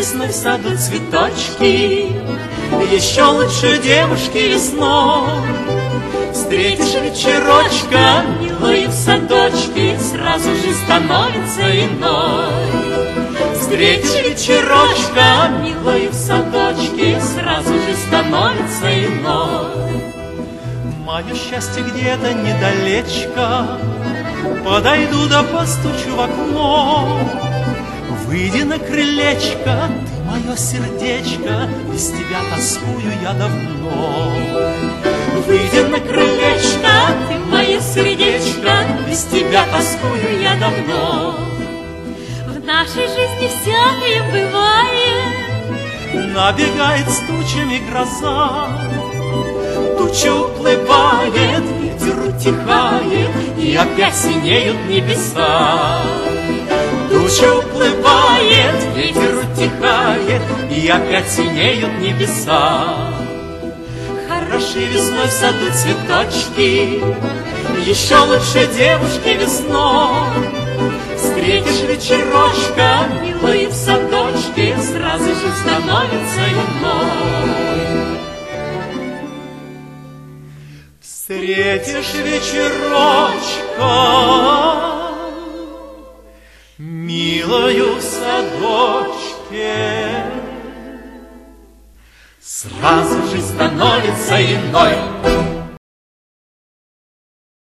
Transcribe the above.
весной в саду цветочки, еще лучше девушки весной. Встретишь вечерочка, милую в садочке, сразу же становится иной. Встретишь вечерочка, милую в садочке, сразу же становится иной. Мое счастье где-то недалечко, подойду да постучу в окно. Выйди на крылечко, ты мое сердечко, без тебя тоскую я давно. Выйди на крылечко, ты мое сердечко, без тебя тоскую я давно. В нашей жизни всякое бывает, набегает с тучами гроза. Туча уплывает, ветер утихает, и опять синеют небеса. Туча уплывает, ветер утихает, и опять синеют небеса. Хороши весной в саду цветочки, еще лучше девушки весной. Встретишь вечерочка, милую в садочке, сразу же становится иной. Встретишь вечерочка, милою в садочке, сразу же становится иной.